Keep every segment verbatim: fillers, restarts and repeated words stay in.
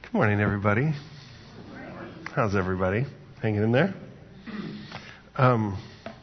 Good morning, everybody. How's everybody? Hanging in there? Um,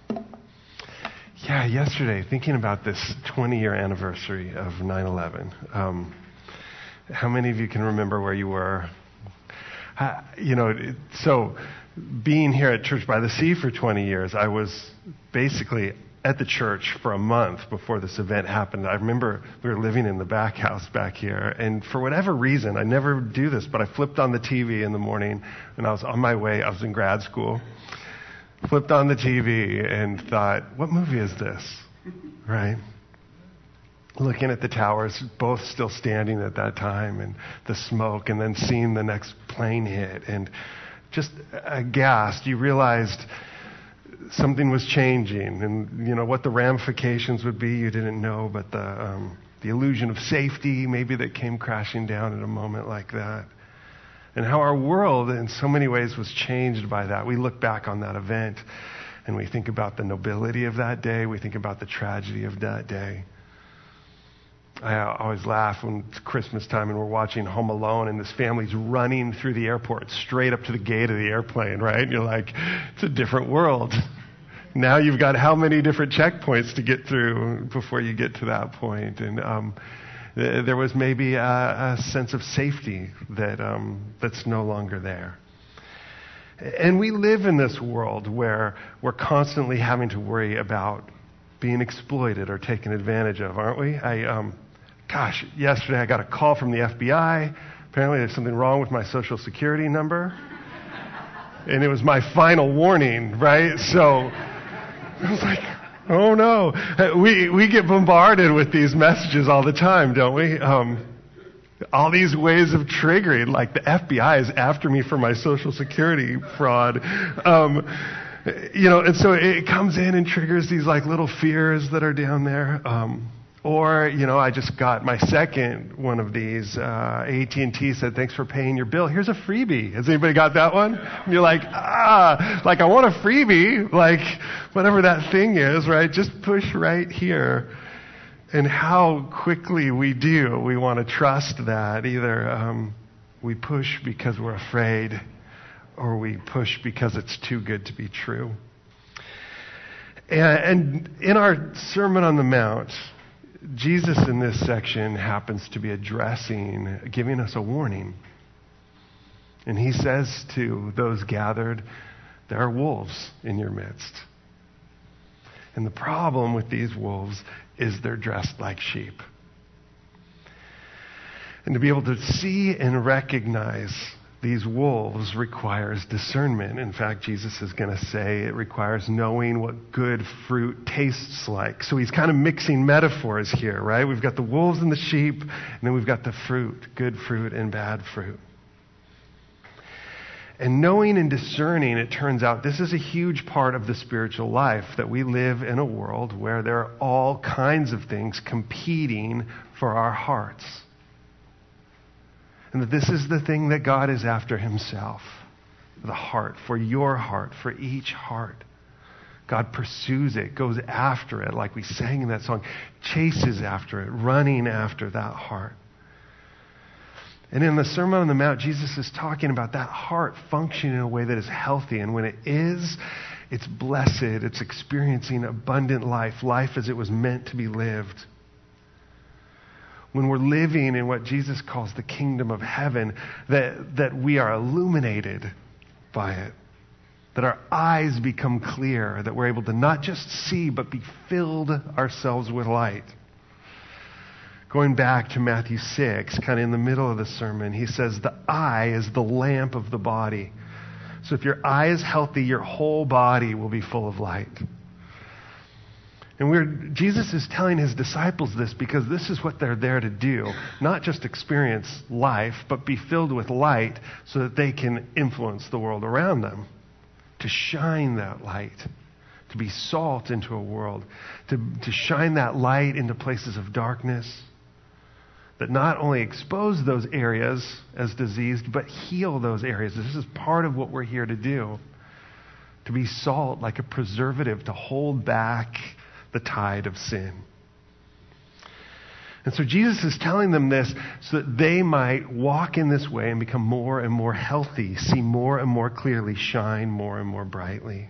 yeah, yesterday, thinking about this twenty-year anniversary of nine eleven. Um, how many of you can remember where you were? Uh, you know, it, so being here at Church by the Sea for twenty years, I was basically at the church for a month before this event happened. I remember we were living in the back house back here, and for whatever reason, I never do this, but I flipped on the T V in the morning, and I was on my way, I was in grad school, flipped on the T V and thought, what movie is this, right? Looking at the towers, both still standing at that time, and the smoke, and then seeing the next plane hit, and just aghast, you realized something was changing, and you know what the ramifications would be, you didn't know, but the um, the illusion of safety maybe that came crashing down at a moment like that, and how our world in so many ways was changed by that. We look back on that event, and we think about the nobility of that day. We think about the tragedy of that day. I always laugh when it's Christmas time and we're watching Home Alone and this family's running through the airport straight up to the gate of the airplane, right? And you're like, it's a different world. Now you've got how many different checkpoints to get through before you get to that point. And um, th- there was maybe a, a sense of safety that um, that's no longer there. And we live in this world where we're constantly having to worry about being exploited or taken advantage of, aren't we? I um, Gosh, yesterday I got a call from the F B I. Apparently there's something wrong with my social security number. And it was my final warning, right? So I was like, oh no. We we get bombarded with these messages all the time, don't we? Um, all these ways of triggering, like the F B I is after me for my social security fraud. Um, you know, and so it comes in and triggers these like little fears that are down there. Um, Or, you know, I just got my second one of these. Uh, A T and T said, thanks for paying your bill. Here's a freebie. Has anybody got that one? And you're like, ah, like I want a freebie, like whatever that thing is, right? Just push right here. And how quickly we do, we want to trust that. Either um, we push because we're afraid, or we push because it's too good to be true. And, and in our Sermon on the Mount, Jesus in this section happens to be addressing, giving us a warning. And he says to those gathered, there are wolves in your midst. And the problem with these wolves is they're dressed like sheep. And to be able to see and recognize these wolves requires discernment. In fact, Jesus is going to say it requires knowing what good fruit tastes like. So he's kind of mixing metaphors here, right? We've got the wolves and the sheep, and then we've got the fruit, good fruit and bad fruit. And knowing and discerning, it turns out, this is a huge part of the spiritual life, that we live in a world where there are all kinds of things competing for our hearts. And that this is the thing that God is after himself. The heart, for your heart, for each heart. God pursues it, goes after it, like we sang in that song, chases after it, running after that heart. And in the Sermon on the Mount, Jesus is talking about that heart functioning in a way that is healthy. And when it is, it's blessed, it's experiencing abundant life, life as it was meant to be lived. When we're living in what Jesus calls the kingdom of heaven, that, that we are illuminated by it. That our eyes become clear, that we're able to not just see, but be filled ourselves with light. Going back to Matthew six, kind of in the middle of the sermon, he says the eye is the lamp of the body. So if your eye is healthy, your whole body will be full of light. And we're, Jesus is telling his disciples this because this is what they're there to do. Not just experience life, but be filled with light so that they can influence the world around them. To shine that light. To be salt into a world. To, to shine that light into places of darkness. That not only expose those areas as diseased, but heal those areas. This is part of what we're here to do. To be salt like a preservative, to hold back the tide of sin. And so Jesus is telling them this so that they might walk in this way and become more and more healthy, see more and more clearly, shine more and more brightly.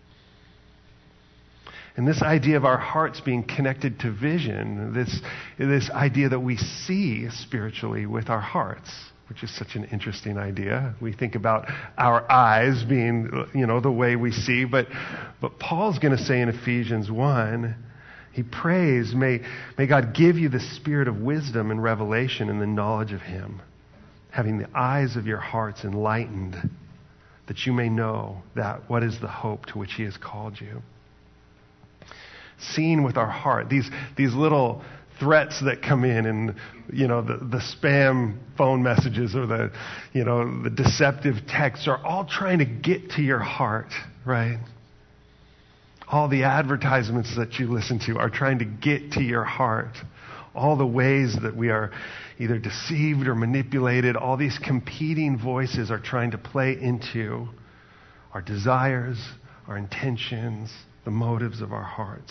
And this idea of our hearts being connected to vision, this, this idea that we see spiritually with our hearts, which is such an interesting idea. We think about our eyes being, you know, the way we see, but, but Paul's going to say in Ephesians one, he prays, may, may God give you the spirit of wisdom and revelation in the knowledge of him, having the eyes of your hearts enlightened, that you may know that what is the hope to which he has called you. Seeing with our heart, these, these little threats that come in and, you know, the, the spam phone messages or the, you know, the deceptive texts are all trying to get to your heart, right? All the advertisements that you listen to are trying to get to your heart. All the ways that we are either deceived or manipulated, all these competing voices are trying to play into our desires, our intentions, the motives of our hearts.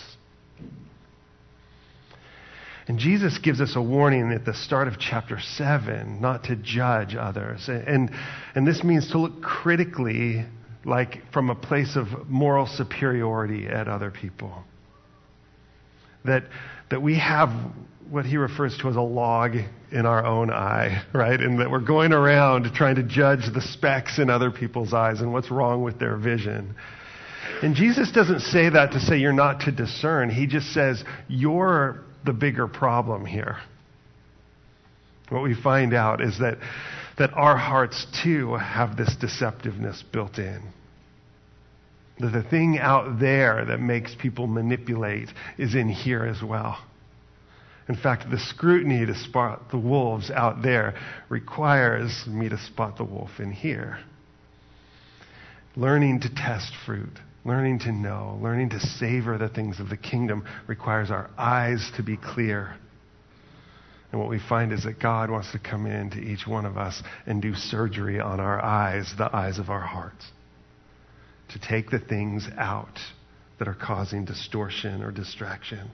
And Jesus gives us a warning at the start of chapter seven not to judge others. And, and this means to look critically, like from a place of moral superiority at other people. That, that we have what he refers to as a log in our own eye, right? And that we're going around trying to judge the specks in other people's eyes and what's wrong with their vision. And Jesus doesn't say that to say you're not to discern. He just says you're the bigger problem here. What we find out is that, that our hearts too have this deceptiveness built in. That the thing out there that makes people manipulate is in here as well. In fact, the scrutiny to spot the wolves out there requires me to spot the wolf in here. Learning to test fruit, learning to know, learning to savor the things of the kingdom requires our eyes to be clear. And what we find is that God wants to come into each one of us and do surgery on our eyes, the eyes of our hearts, to take the things out that are causing distortion or distraction.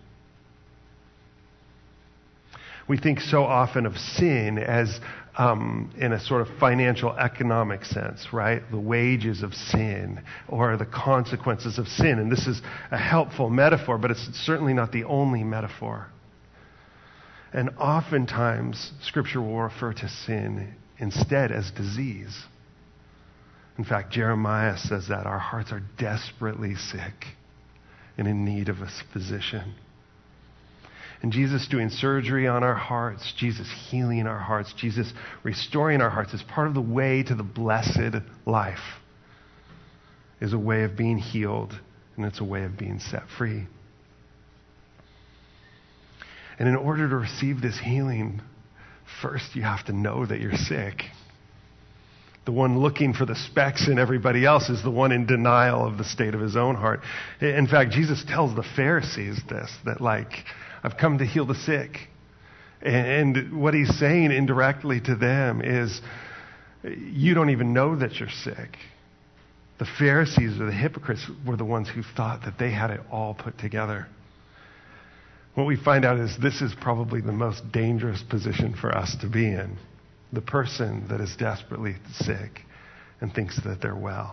We think so often of sin as um, in a sort of financial economic sense, right? The wages of sin or the consequences of sin. And this is a helpful metaphor, but it's certainly not the only metaphor. And oftentimes, Scripture will refer to sin instead as disease. In fact, Jeremiah says that our hearts are desperately sick and in need of a physician. And Jesus doing surgery on our hearts, Jesus healing our hearts, Jesus restoring our hearts is part of the way to the blessed life. Is a way of being healed, and it's a way of being set free. And in order to receive this healing, first you have to know that you're sick. The one looking for the specks in everybody else is the one in denial of the state of his own heart. In fact, Jesus tells the Pharisees this, that like, I've come to heal the sick. And what he's saying indirectly to them is, you don't even know that you're sick. The Pharisees or the hypocrites were the ones who thought that they had it all put together. What we find out is this is probably the most dangerous position for us to be in. The person that is desperately sick and thinks that they're well.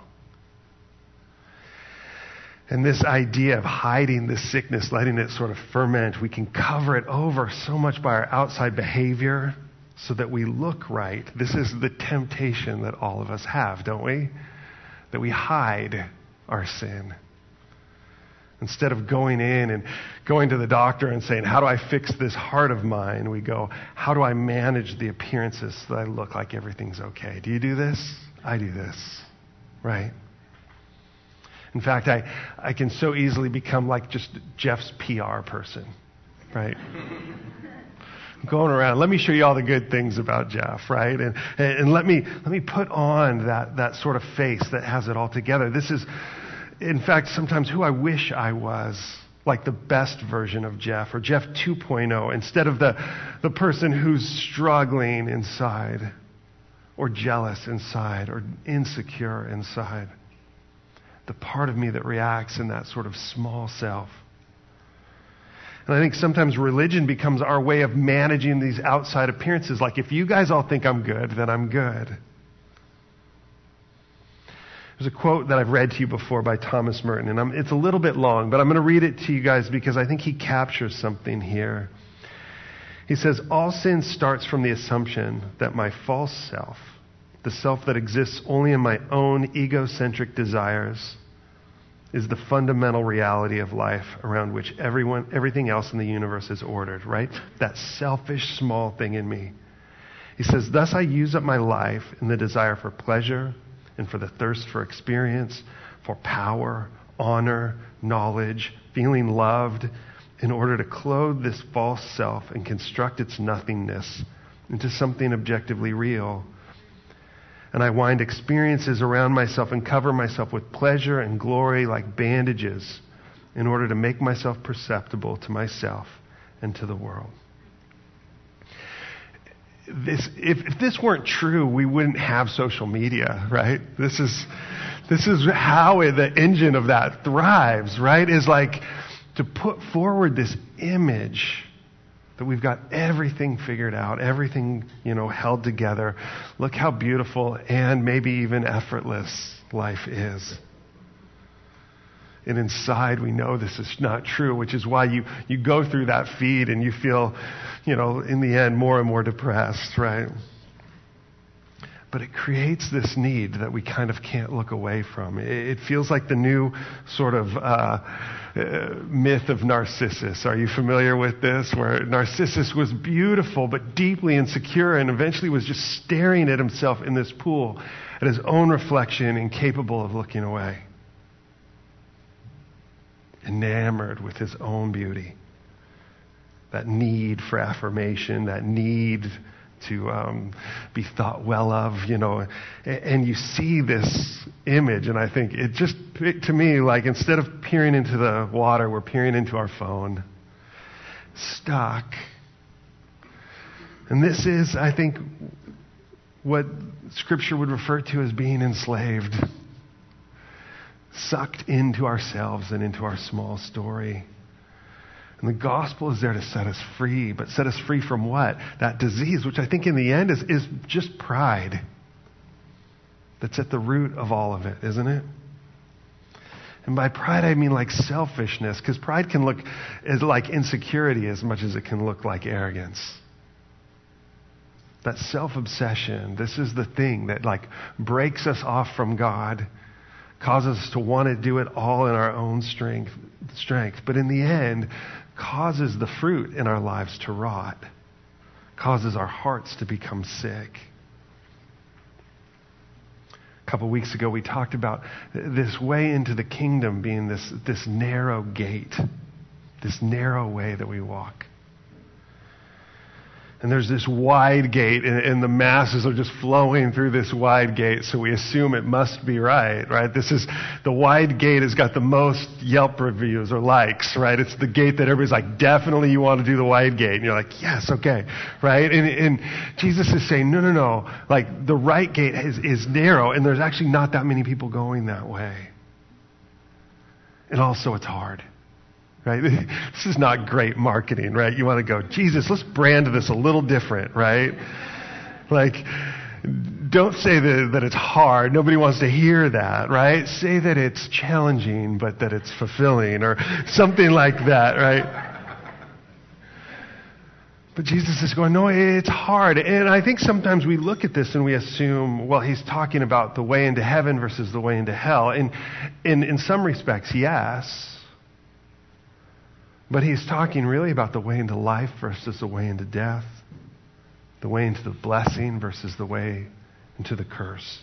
And this idea of hiding this sickness, letting it sort of ferment, we can cover it over so much by our outside behavior so that we look right. This is the temptation that all of us have, don't we? That we hide our sin. Instead of going in and going to the doctor and saying, how do I fix this heart of mine? We go, how do I manage the appearances so that I look like everything's okay? Do you do this? I do this, right? In fact, I, I can so easily become like just Jeff's P R person, right? Going around, let me show you all the good things about Jeff, right? And, and let me let me put on that, that sort of face that has it all together. This is, in fact, sometimes who I wish I was, like the best version of Jeff, or Jeff two point oh, instead of the, the person who's struggling inside, or jealous inside, or insecure inside. The part of me that reacts in that sort of small self. And I think sometimes religion becomes our way of managing these outside appearances. Like, if you guys all think I'm good, then I'm good. There's a quote that I've read to you before by Thomas Merton, and I'm, it's a little bit long, but I'm going to read it to you guys because I think he captures something here. He says, "All sin starts from the assumption that my false self, the self that exists only in my own egocentric desires, is the fundamental reality of life around which everyone, everything else in the universe is ordered," right? That selfish small thing in me. He says, "Thus I use up my life in the desire for pleasure and for the thirst for experience, for power, honor, knowledge, feeling loved, in order to clothe this false self and construct its nothingness into something objectively real. And I wind experiences around myself and cover myself with pleasure and glory like bandages in order to make myself perceptible to myself and to the world." This, if, if this weren't true, we wouldn't have social media, right? This is, this is how it, the engine of that thrives, right? Is like to put forward this image that we've got everything figured out, everything, you know, held together. Look how beautiful and maybe even effortless life is. And inside we know this is not true, which is why you, you go through that feed and you feel, you know, in the end more and more depressed, right? But it creates this need that we kind of can't look away from. It feels like the new sort of uh, uh, myth of Narcissus. Are you familiar with this? Where Narcissus was beautiful but deeply insecure and eventually was just staring at himself in this pool, at his own reflection, incapable of looking away. Enamored with his own beauty. That need for affirmation, that need to um, be thought well of, you know. And you see this image, and I think it just, to me, like instead of peering into the water, we're peering into our phone. Stuck. And this is, I think, what Scripture would refer to as being enslaved. Sucked into ourselves and into our small story. And the gospel is there to set us free, but set us free from what? That disease, which I think in the end is, is just pride. That's at the root of all of it, isn't it? And by pride I mean like selfishness, because pride can look as like insecurity as much as it can look like arrogance. That self-obsession, this is the thing that like breaks us off from God, causes us to want to do it all in our own strength, strength. But in the end, causes the fruit in our lives to rot, causes our hearts to become sick. A couple weeks ago, we talked about this way into the kingdom being this, this narrow gate, this narrow way that we walk. And there's this wide gate, and, and the masses are just flowing through this wide gate, so we assume it must be right, right? This is, the wide gate has got the most Yelp reviews or likes, right? It's the gate that everybody's like, definitely you want to do the wide gate. And you're like, yes, okay, right? And, and Jesus is saying, no, no, no, like the right gate is, is narrow, and there's actually not that many people going that way. And also it's hard. Right? This is not great marketing, right? You want to go, Jesus, let's brand this a little different, right? Like, don't say that, that it's hard. Nobody wants to hear that, right? Say that it's challenging, but that it's fulfilling, or something like that, right? But Jesus is going, no, it's hard. And I think sometimes we look at this and we assume, well, he's talking about the way into heaven versus the way into hell. And in, in some respects, yes. But he's talking really about the way into life versus the way into death. The way into the blessing versus the way into the curse.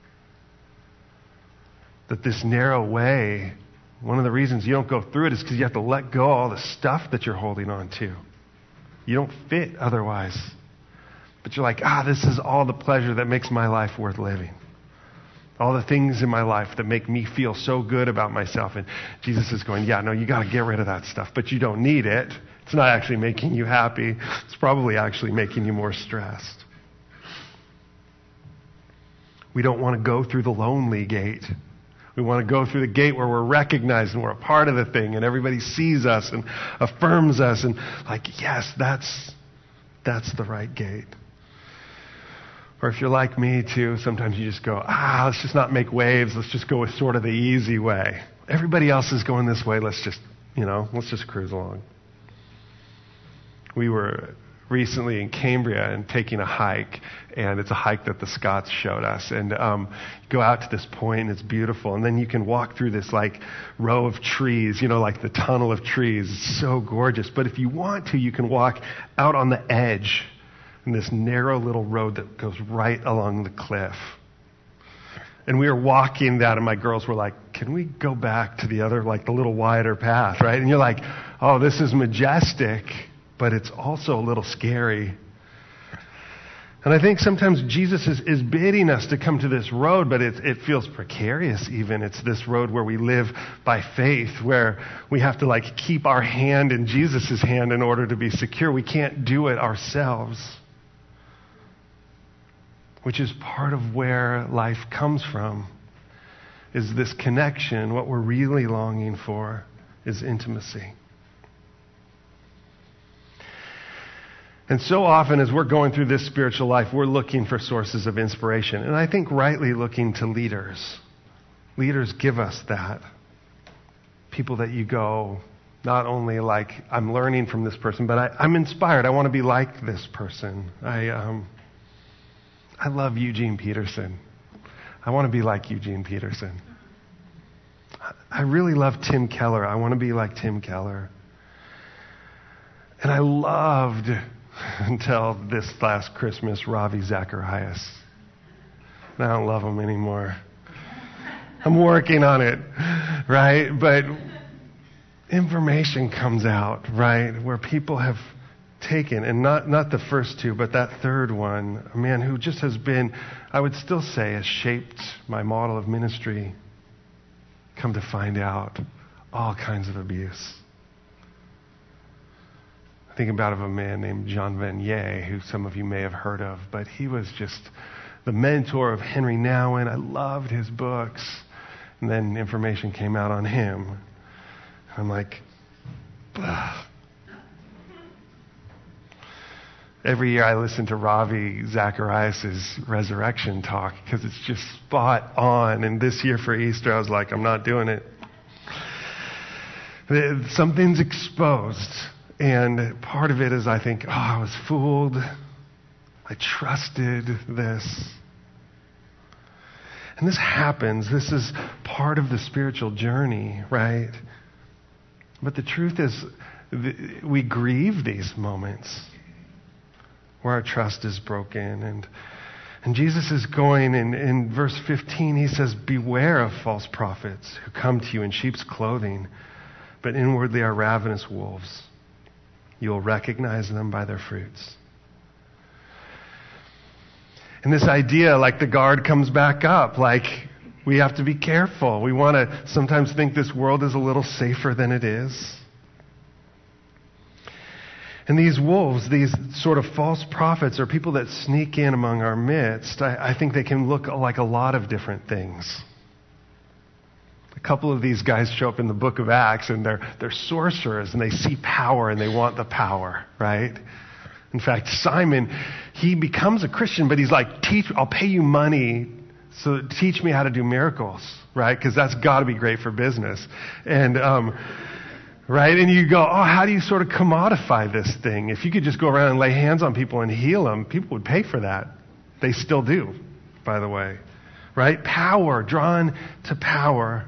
That this narrow way, one of the reasons you don't go through it is because you have to let go of all the stuff that you're holding on to. You don't fit otherwise. But you're like, ah, this is all the pleasure that makes my life worth living. All the things in my life that make me feel so good about myself. And Jesus is going, yeah, no, you got to get rid of that stuff. But you don't need it. It's not actually making you happy. It's probably actually making you more stressed. We don't want to go through the lonely gate. We want to go through the gate where we're recognized and we're a part of the thing and everybody sees us and affirms us and like, yes, that's, that's the right gate. Or if you're like me too, sometimes you just go, ah, let's just not make waves. Let's just go with sort of the easy way. Everybody else is going this way. Let's just, you know, let's just cruise along. We were recently in Cambria and taking a hike, and it's a hike that the Scots showed us. And um, you go out to this point, and it's beautiful. And then you can walk through this like row of trees, you know, like the tunnel of trees. It's so gorgeous. But if you want to, you can walk out on the edge in this narrow little road that goes right along the cliff. And we were walking that, and my girls were like, can we go back to the other, like the little wider path, right? And you're like, oh, this is majestic, but it's also a little scary. And I think sometimes Jesus is, is bidding us to come to this road, but it, it feels precarious even. It's this road where we live by faith, where we have to like keep our hand in Jesus' hand in order to be secure. We can't do it ourselves. Which is part of where life comes from, is this connection. What we're really longing for is intimacy. And so often as we're going through this spiritual life, we're looking for sources of inspiration. And I think rightly looking to leaders. Leaders give us that. People that you go, not only like, I'm learning from this person, but I, I'm inspired. I want to be like this person. I... um. I love Eugene Peterson. I want to be like Eugene Peterson. I really love Tim Keller. I want to be like Tim Keller. And I loved, until this last Christmas, Ravi Zacharias. And I don't love him anymore. I'm working on it, right? But information comes out, right, where people have taken, and not, not the first two, but that third one, a man who just has been, I would still say, has shaped my model of ministry, come to find out all kinds of abuse. I think about of a man named John Vanier, who some of you may have heard of, but he was just the mentor of Henry Nouwen. I loved his books. And then information came out on him. I'm like, ugh. Every year I listen to Ravi Zacharias' resurrection talk because it's just spot on. And this year for Easter, I was like, I'm not doing it. Something's exposed. And part of it is I think, oh, I was fooled. I trusted this. And this happens. This is part of the spiritual journey, right? But the truth is, we grieve these moments where our trust is broken. And and Jesus is going, in, in verse fifteen, he says, beware of false prophets who come to you in sheep's clothing, but inwardly are ravenous wolves. You will recognize them by their fruits. And this idea, like the guard comes back up, like we have to be careful. We want to sometimes think this world is a little safer than it is. And these wolves, these sort of false prophets, are people that sneak in among our midst. I, I think they can look like a lot of different things. A couple of these guys show up in the book of Acts, and they're, they're sorcerers, and they see power, and they want the power, right? In fact, Simon, he becomes a Christian, but he's like, "Teach, I'll pay you money, so teach me how to do miracles," right? Because that's got to be great for business. And... um Right? And you go, oh, how do you sort of commodify this thing? If you could just go around and lay hands on people and heal them, people would pay for that. They still do, by the way. Right? Power, drawn to power.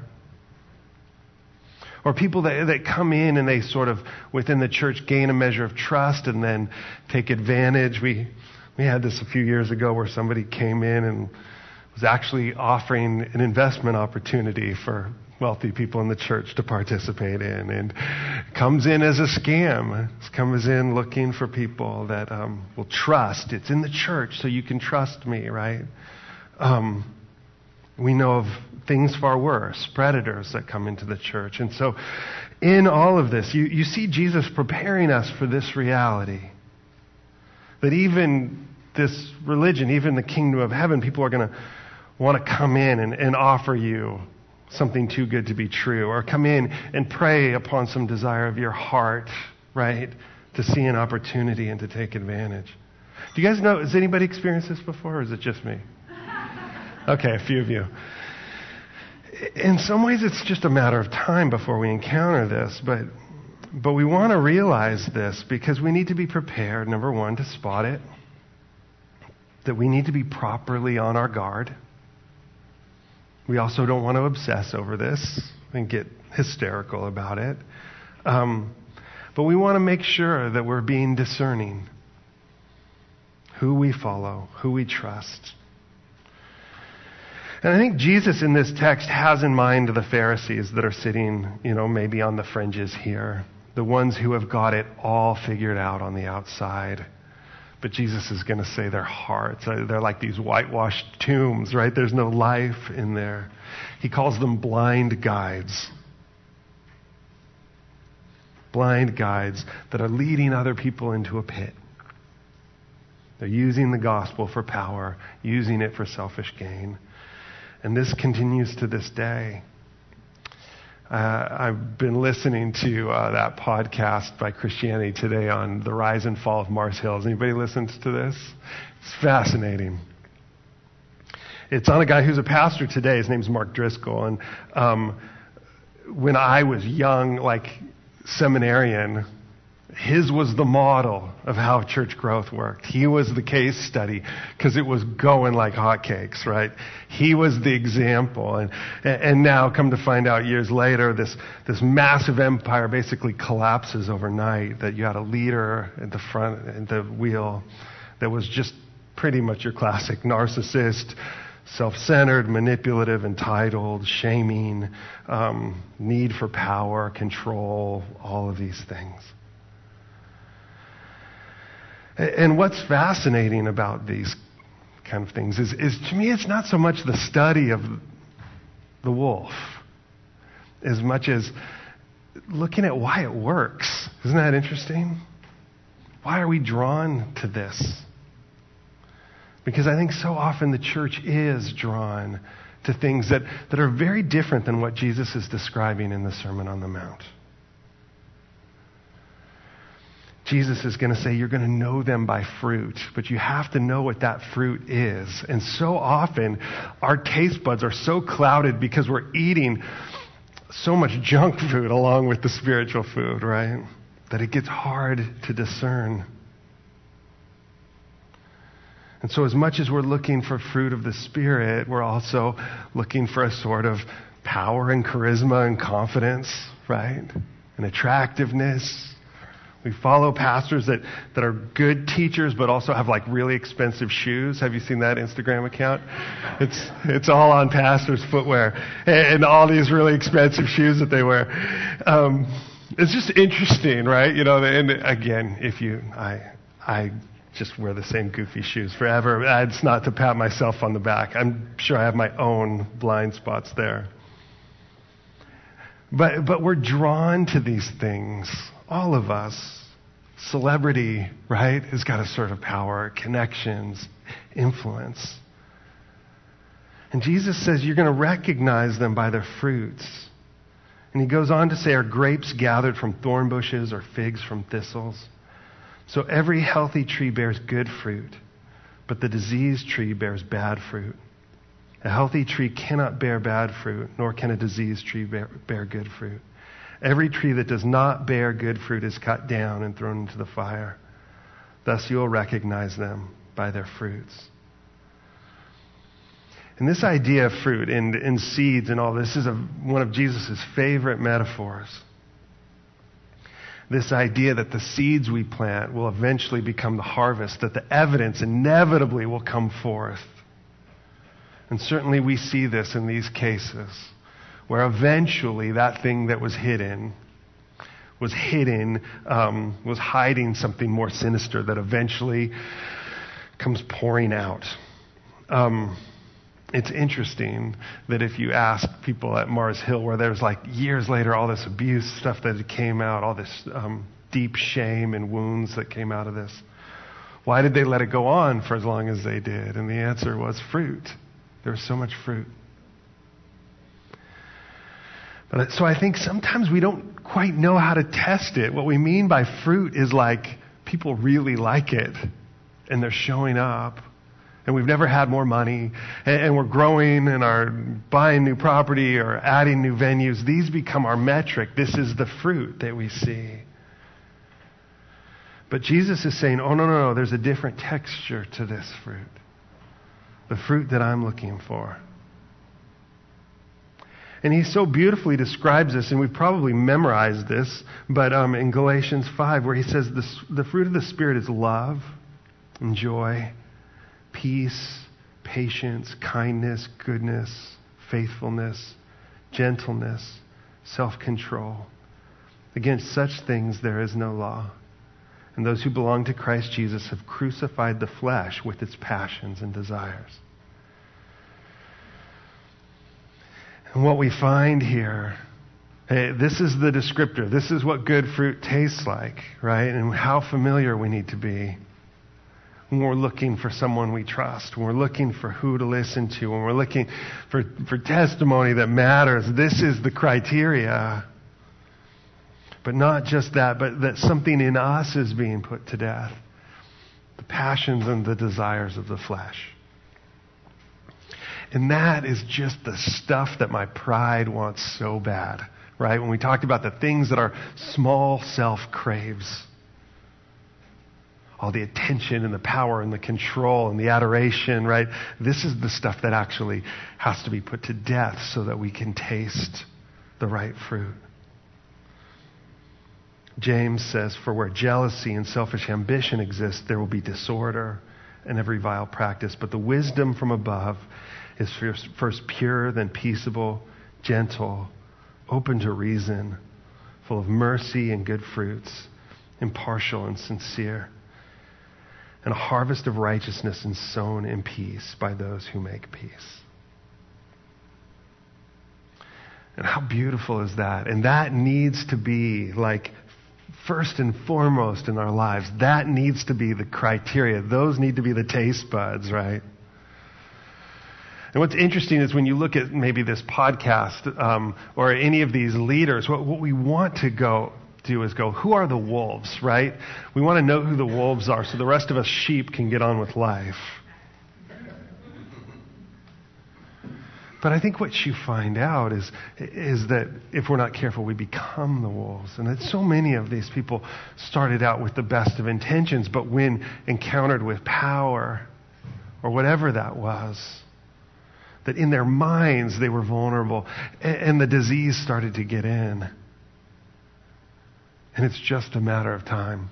Or people that, that come in and they sort of, within the church, gain a measure of trust and then take advantage. We, we had this a few years ago where somebody came in and was actually offering an investment opportunity for wealthy people in the church to participate in, and comes in as a scam. Comes in looking for people that um, will trust. It's in the church, so you can trust me, right? Um, we know of things far worse, predators that come into the church. And so in all of this, you, you see Jesus preparing us for this reality. That even this religion, even the kingdom of heaven, people are going to want to come in and, and offer you something too good to be true, or come in and prey upon some desire of your heart, right, to see an opportunity and to take advantage. Do you guys know, has anybody experienced this before, or is it just me? Okay, a few of you. In some ways, it's just a matter of time before we encounter this, but but we want to realize this because we need to be prepared, number one, to spot it, that we need to be properly on our guard. We also don't want to obsess over this and get hysterical about it. Um, but we want to make sure that we're being discerning. Who we follow, who we trust. And I think Jesus in this text has in mind the Pharisees that are sitting, you know, maybe on the fringes here. The ones who have got it all figured out on the outside. But Jesus is going to say their hearts, they're like these whitewashed tombs, right? There's no life in there. He calls them blind guides. Blind guides that are leading other people into a pit. They're using the gospel for power, using it for selfish gain. And this continues to this day. Uh, I've been listening to uh, that podcast by Christianity Today on the rise and fall of Mars Hill. Anybody listens to this? It's fascinating. It's on a guy who's a pastor today. His name's Mark Driscoll. And um, when I was young, like seminarian, his was the model of how church growth worked. He was the case study because it was going like hotcakes, right? He was the example. And and now, come to find out years later, this, this massive empire basically collapses overnight, that you had a leader at the front, at the wheel, that was just pretty much your classic narcissist, self-centered, manipulative, entitled, shaming, um, need for power, control, all of these things. And what's fascinating about these kind of things is, is, to me, it's not so much the study of the wolf as much as looking at why it works. Isn't that interesting? Why are we drawn to this? Because I think so often the church is drawn to things that, that are very different than what Jesus is describing in the Sermon on the Mount. Jesus is going to say you're going to know them by fruit, but you have to know what that fruit is. And so often our taste buds are so clouded because we're eating so much junk food along with the spiritual food, right? That it gets hard to discern. And so as much as we're looking for fruit of the Spirit, we're also looking for a sort of power and charisma and confidence, right? And attractiveness. We follow pastors that, that are good teachers, but also have like really expensive shoes. Have you seen that Instagram account? It's it's all on pastors' footwear and all these really expensive shoes that they wear. Um, it's just interesting, right? You know, and again, if you, I, I just wear the same goofy shoes forever. It's not to pat myself on the back. I'm sure I have my own blind spots there. But but we're drawn to these things. All of us. Celebrity, right, has got a sort of power, connections, influence. And Jesus says you're going to recognize them by their fruits. And he goes on to say, are grapes gathered from thorn bushes or figs from thistles? So every healthy tree bears good fruit, but the diseased tree bears bad fruit. A healthy tree cannot bear bad fruit, nor can a diseased tree bear, bear good fruit. Every tree that does not bear good fruit is cut down and thrown into the fire. Thus you will recognize them by their fruits. And this idea of fruit and, and seeds and all this is a, one of Jesus' favorite metaphors. This idea that the seeds we plant will eventually become the harvest, that the evidence inevitably will come forth. And certainly we see this in these cases, where eventually that thing that was hidden was hidden, um, was hiding something more sinister that eventually comes pouring out. Um, it's interesting that if you ask people at Mars Hill, where there's like years later all this abuse stuff that came out, all this um, deep shame and wounds that came out of this, why did they let it go on for as long as they did? And the answer was fruit. There was so much fruit. But so I think sometimes we don't quite know how to test it. What we mean by fruit is like people really like it and they're showing up. And we've never had more money, and, and we're growing and are buying new property or adding new venues. These become our metric. This is the fruit that we see. But Jesus is saying, oh, no, no, no, there's a different texture to this fruit. The fruit that I'm looking for. And he so beautifully describes this, and we've probably memorized this, but um, in Galatians five, where he says this, the fruit of the Spirit is love and joy, peace, patience, kindness, goodness, faithfulness, gentleness, self-control. Against such things there is no law. And those who belong to Christ Jesus have crucified the flesh with its passions and desires. And what we find here, hey, this is the descriptor. This is what good fruit tastes like, right? And how familiar we need to be when we're looking for someone we trust, when we're looking for who to listen to, when we're looking for, for testimony that matters. This is the criteria. But not just that, but that something in us is being put to death. The passions and the desires of the flesh. And that is just the stuff that my pride wants so bad, right? When we talked about the things that our small self craves. All the attention and the power and the control and the adoration, right? This is the stuff that actually has to be put to death so that we can taste the right fruit. James says, for where jealousy and selfish ambition exist, there will be disorder and every vile practice. But the wisdom from above is first pure, then peaceable, gentle, open to reason, full of mercy and good fruits, impartial and sincere. And a harvest of righteousness and sown in peace by those who make peace. And how beautiful is that? And that needs to be like first and foremost in our lives. That needs to be the criteria. Those need to be the taste buds, right? And what's interesting is when you look at maybe this podcast um, or any of these leaders, what, what we want to go do is go, who are the wolves, right? We want to know who the wolves are so the rest of us sheep can get on with life. But I think what you find out is, is that if we're not careful, we become the wolves. And that so many of these people started out with the best of intentions, but when encountered with power or whatever that was, that in their minds they were vulnerable and, and the disease started to get in. And it's just a matter of time.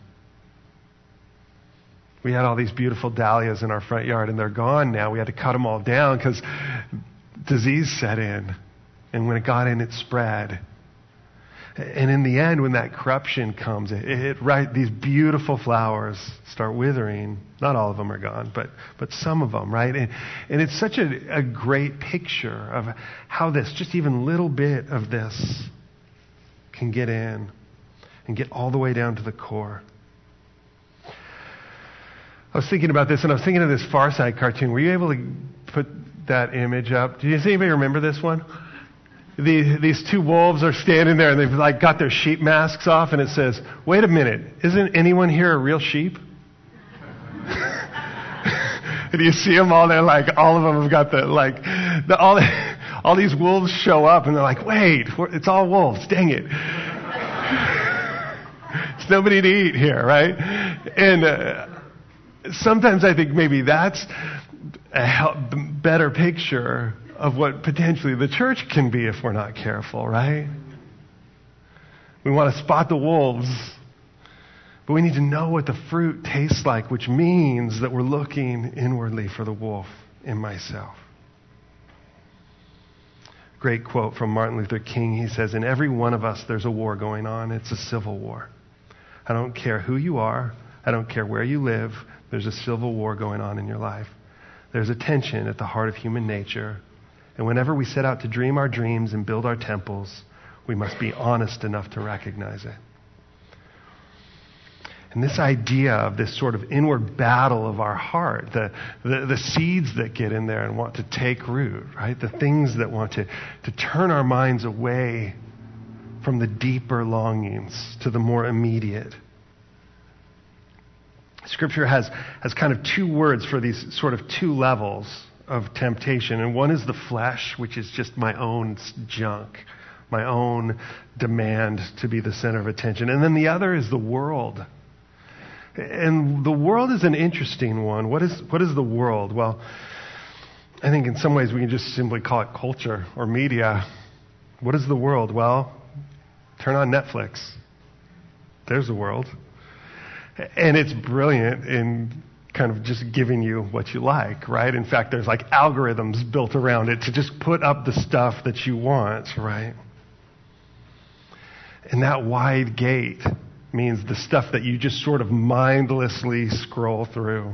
We had all these beautiful dahlias in our front yard, and they're gone now. We had to cut them all down because disease set in. And when it got in, it spread. And in the end, when that corruption comes, it, it right these beautiful flowers start withering. Not all of them are gone, but but some of them, right? And, and it's such a, a great picture of how this, just even little bit of this, can get in and get all the way down to the core. I was thinking about this, and I was thinking of this Far Side cartoon. Were you able to put that image up? Does anybody remember this one? The, these two wolves are standing there, and they've like got their sheep masks off, and it says, "Wait a minute, isn't anyone here a real sheep?" And you see them all there, like all of them have got the like the, all the, all these wolves show up, and they're like, "Wait, it's all wolves! Dang it!" There's nobody to eat here, right? And uh, sometimes I think maybe that's a help, better picture of what potentially the church can be if we're not careful, right? We want to spot the wolves, but we need to know what the fruit tastes like, which means that we're looking inwardly for the wolf in myself. Great quote from Martin Luther King. He says, "In every one of us, there's a war going on. It's a civil war. I don't care who you are. I don't care where you live. There's a civil war going on in your life. There's a tension at the heart of human nature. And whenever we set out to dream our dreams and build our temples, we must be honest enough to recognize it." And this idea of this sort of inward battle of our heart, the, the, the seeds that get in there and want to take root, right? The things that want to, to turn our minds away from the deeper longings to the more immediate. Scripture has, has kind of two words for these sort of two levels of temptation. And one is the flesh, which is just my own junk, my own demand to be the center of attention. And then the other is the world. And the world is an interesting one. What is, what is the world? Well, I think in some ways we can just simply call it culture or media. What is the world? Well, turn on Netflix. There's the world. And it's brilliant in kind of just giving you what you like, right? In fact, there's like algorithms built around it to just put up the stuff that you want, right? And that wide gate means the stuff that you just sort of mindlessly scroll through.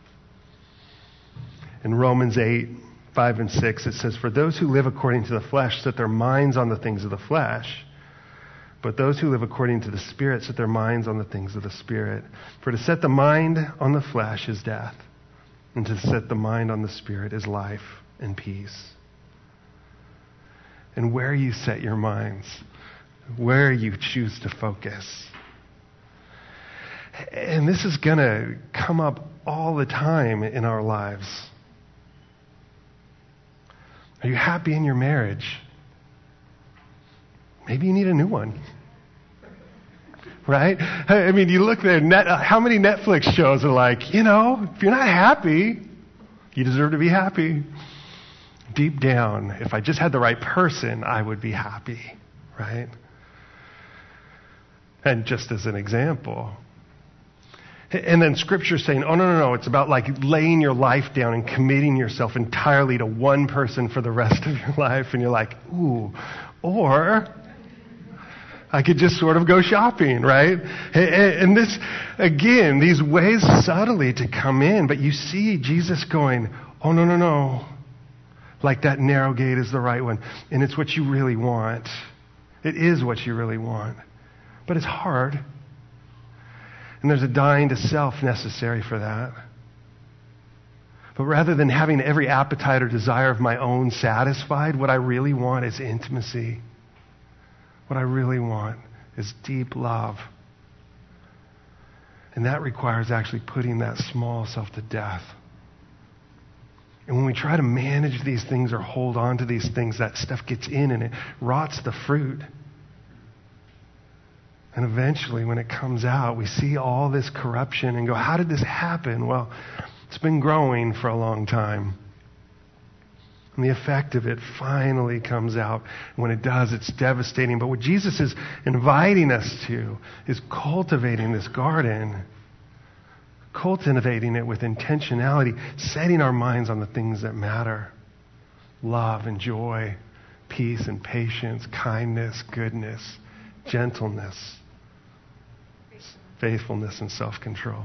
In Romans eight, five and six, it says, "For those who live according to the flesh set their minds on the things of the flesh, but those who live according to the Spirit set their minds on the things of the Spirit. For to set the mind on the flesh is death, and to set the mind on the Spirit is life and peace." And where you set your minds, where you choose to focus. And this is going to come up all the time in our lives. Are you happy in your marriage? Maybe you need a new one. Right? I mean, you look there, net, how many Netflix shows are like, you know, if you're not happy, you deserve to be happy. Deep down, if I just had the right person, I would be happy. Right? And just as an example. And then Scripture's saying, oh, no, no, no, it's about like laying your life down and committing yourself entirely to one person for the rest of your life. And you're like, ooh. Or I could just sort of go shopping, right? And this, again, these ways subtly to come in, but you see Jesus going, oh, no, no, no. Like that narrow gate is the right one. And it's what you really want. It is what you really want. But it's hard. And there's a dying to self necessary for that. But rather than having every appetite or desire of my own satisfied, what I really want is intimacy. What I really want is deep love. And that requires actually putting that small self to death. And when we try to manage these things or hold on to these things, that stuff gets in and it rots the fruit. And eventually, when it comes out, we see all this corruption and go, how did this happen? Well, it's been growing for a long time. And the effect of it finally comes out. And when it does, it's devastating. But what Jesus is inviting us to is cultivating this garden, cultivating it with intentionality, setting our minds on the things that matter. Love and joy, peace and patience, kindness, goodness, gentleness, faithfulness, and self-control.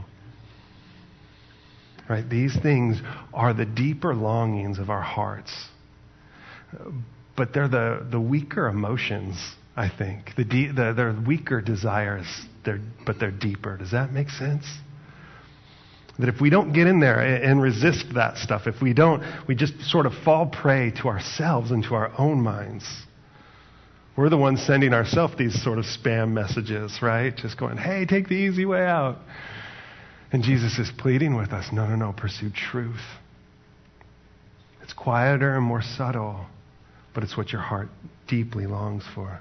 Right? These things are the deeper longings of our hearts. But they're the, the weaker emotions, I think. The, de- the They're weaker desires, they're, but they're deeper. Does that make sense? That if we don't get in there and, and resist that stuff, if we don't, we just sort of fall prey to ourselves and to our own minds. We're the ones sending ourselves these sort of spam messages, right? Just going, hey, take the easy way out. And Jesus is pleading with us, no, no, no, pursue truth. It's quieter and more subtle, but it's what your heart deeply longs for.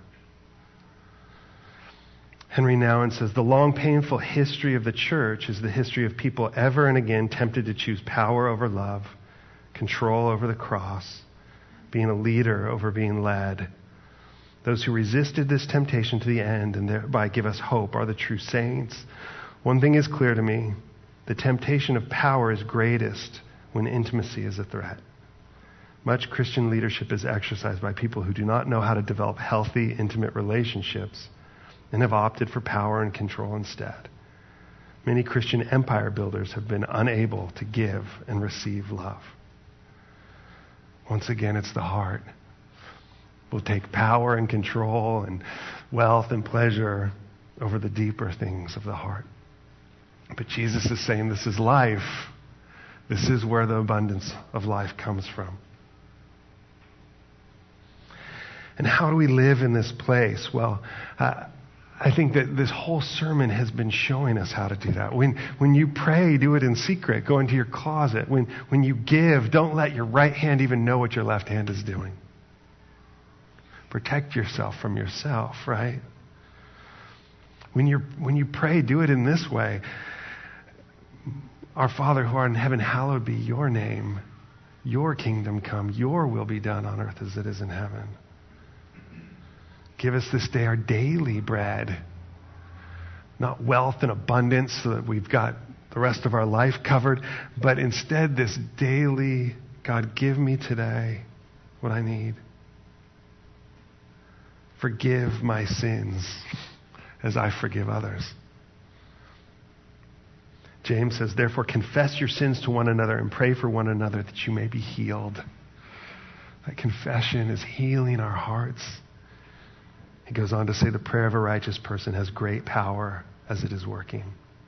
Henry Nouwen says, the long, painful history of the church is the history of people ever and again tempted to choose power over love, control over the cross, being a leader over being led. Those who resisted this temptation to the end and thereby give us hope are the true saints. One thing is clear to me. The temptation of power is greatest when intimacy is a threat. Much Christian leadership is exercised by people who do not know how to develop healthy, intimate relationships and have opted for power and control instead. Many Christian empire builders have been unable to give and receive love. Once again, it's the heart. We'll take power and control and wealth and pleasure over the deeper things of the heart. But Jesus is saying this is life. This is where the abundance of life comes from. And how do we live in this place? Well, uh, I think that this whole sermon has been showing us how to do that. When when you pray, do it in secret. Go into your closet. When when you give, don't let your right hand even know what your left hand is doing. Protect yourself from yourself, right? When you when you pray, do it in this way. Our Father who art in heaven, hallowed be your name. Your kingdom come. Your will be done on earth as it is in heaven. Give us this day our daily bread. Not wealth and abundance so that we've got the rest of our life covered, but instead this daily, God, give me today what I need. Forgive my sins as I forgive others. James says, therefore, confess your sins to one another and pray for one another that you may be healed. That confession is healing our hearts. He goes on to say the prayer of a righteous person has great power as it is working.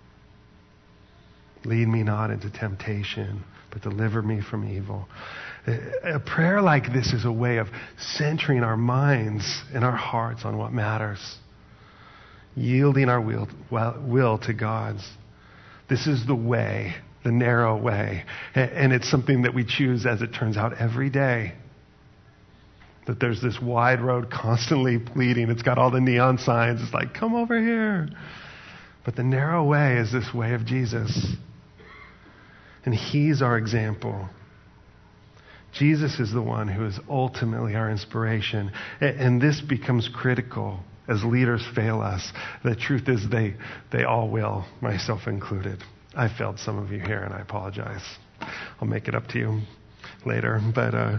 Lead me not into temptation, but deliver me from evil. A prayer like this is a way of centering our minds and our hearts on what matters. Yielding our will, will to God's. This is the way, the narrow way. And it's something that we choose, as it turns out, every day. That there's this wide road constantly pleading. It's got all the neon signs. It's like, come over here. But the narrow way is this way of Jesus. And He's our example. Jesus is the one who is ultimately our inspiration. And this becomes critical as leaders fail us. The truth is they, they all will, myself included. I failed some of you here, and I apologize. I'll make it up to you later. But... Uh,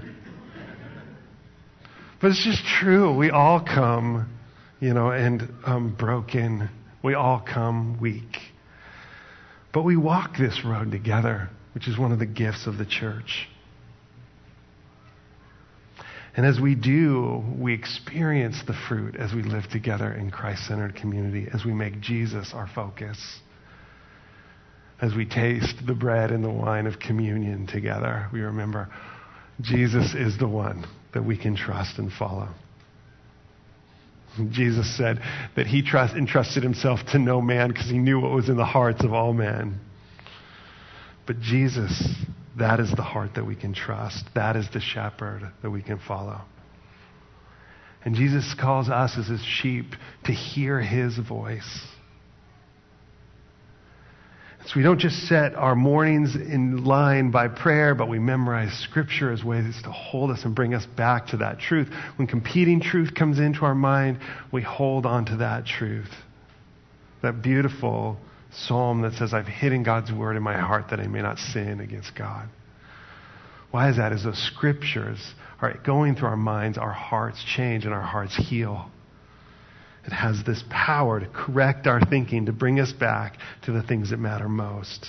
But it's just true. We all come, you know, and um, broken. We all come weak. But we walk this road together, which is one of the gifts of the church. And as we do, we experience the fruit as we live together in Christ-centered community, as we make Jesus our focus, as we taste the bread and the wine of communion together. We remember Jesus is the one that we can trust and follow. Jesus said that He trust, entrusted Himself to no man because He knew what was in the hearts of all men. But Jesus, that is the heart that we can trust. That is the shepherd that we can follow. And Jesus calls us as His sheep to hear His voice. So we don't just set our mornings in line by prayer, but we memorize Scripture as ways to hold us and bring us back to that truth. When competing truth comes into our mind, we hold on to that truth. That beautiful psalm that says, I've hidden God's word in my heart that I may not sin against God. Why is that? As those Scriptures are going through our minds, our hearts change and our hearts heal. It has this power to correct our thinking, to bring us back to the things that matter most.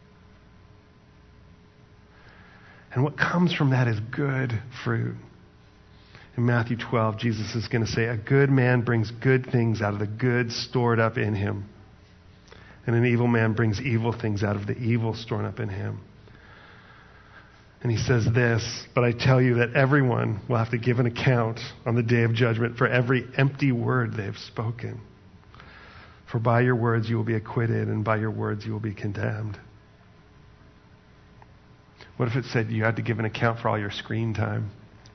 And what comes from that is good fruit. In Matthew twelve, Jesus is going to say, a good man brings good things out of the good stored up in him. And an evil man brings evil things out of the evil stored up in him. And He says this, but I tell you that everyone will have to give an account on the day of judgment for every empty word they have spoken. For by your words you will be acquitted, and by your words you will be condemned. What if it said you had to give an account for all your screen time?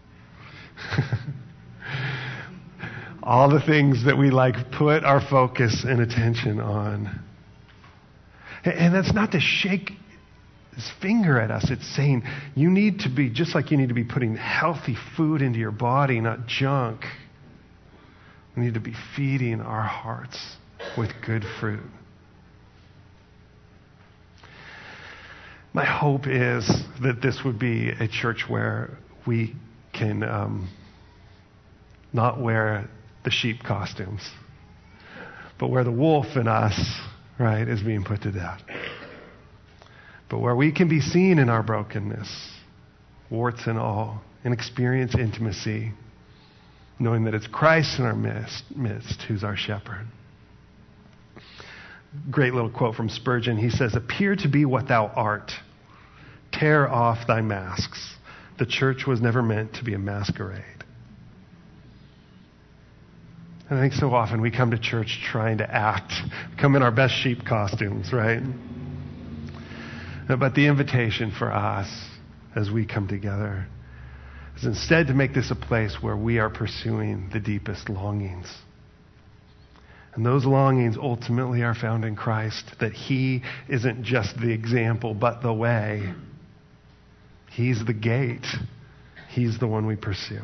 All the things that we like put our focus and attention on. And that's not to shake His finger at us. It's saying you need to be, just like you need to be putting healthy food into your body, not junk. We need to be feeding our hearts with good fruit. My hope is that this would be a church where we can um, not wear the sheep costumes, but where the wolf in us, right, is being put to death. But where we can be seen in our brokenness, warts and all, and experience intimacy, knowing that it's Christ in our midst, midst who's our shepherd. Great little quote from Spurgeon. He says, appear to be what thou art. Tear off thy masks. The church was never meant to be a masquerade. And I think so often we come to church trying to act, come in our best sheep costumes, right? But the invitation for us as we come together is instead to make this a place where we are pursuing the deepest longings. And those longings ultimately are found in Christ, that He isn't just the example, but the way. He's the gate. He's the one we pursue.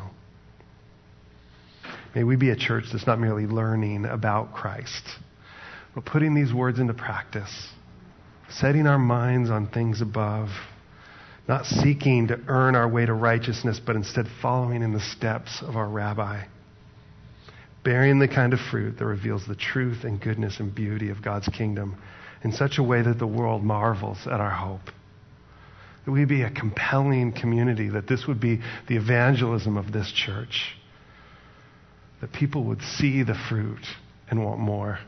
May we be a church that's not merely learning about Christ, but putting these words into practice, setting our minds on things above, not seeking to earn our way to righteousness, but instead following in the steps of our rabbi, bearing the kind of fruit that reveals the truth and goodness and beauty of God's kingdom in such a way that the world marvels at our hope. That we be a compelling community, that this would be the evangelism of this church, that people would see the fruit and want more.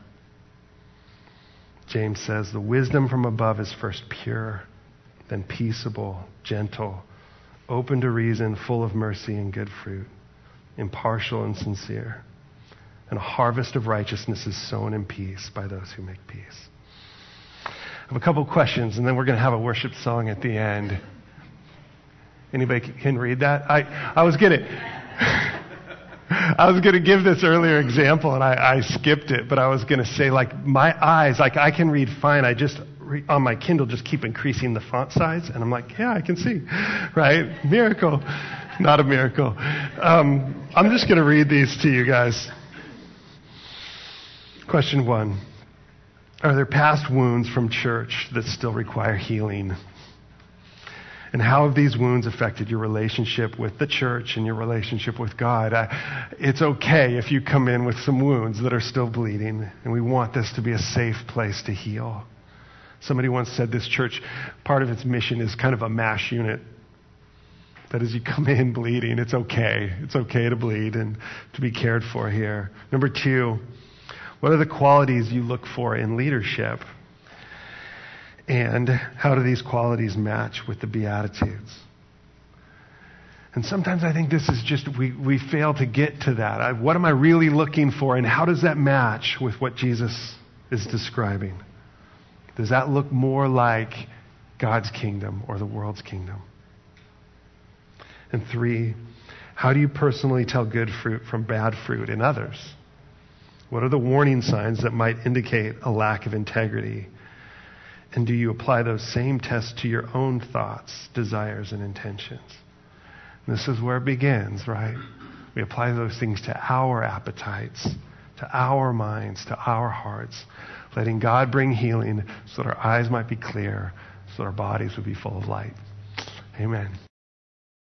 James says, the wisdom from above is first pure, then peaceable, gentle, open to reason, full of mercy and good fruit, impartial and sincere. And a harvest of righteousness is sown in peace by those who make peace. I have a couple questions, and then we're going to have a worship song at the end. Anybody can read that? I, I was going to... I was going to give this earlier example, and I, I skipped it, but I was going to say, like, my eyes, like, I can read fine. I just, re- on my Kindle, just keep increasing the font size, and I'm like, yeah, I can see, right? Miracle. Not a miracle. Um, I'm just going to read these to you guys. Question one. Are there past wounds from church that still require healing? And how have these wounds affected your relationship with the church and your relationship with God? I, it's okay if you come in with some wounds that are still bleeding, and we want this to be a safe place to heal. Somebody once said this church, part of its mission is kind of a MASH unit. That as you come in bleeding, it's okay. It's okay to bleed and to be cared for here. Number two, what are the qualities you look for in leadership? And how do these qualities match with the Beatitudes? And sometimes I think this is just, we, we fail to get to that. I, what am I really looking for, and how does that match with what Jesus is describing? Does that look more like God's kingdom or the world's kingdom? And three, how do you personally tell good fruit from bad fruit in others? What are the warning signs that might indicate a lack of integrity? And do you apply those same tests to your own thoughts, desires, and intentions? And this is where it begins, right? We apply those things to our appetites, to our minds, to our hearts, letting God bring healing so that our eyes might be clear, so that our bodies would be full of light. Amen.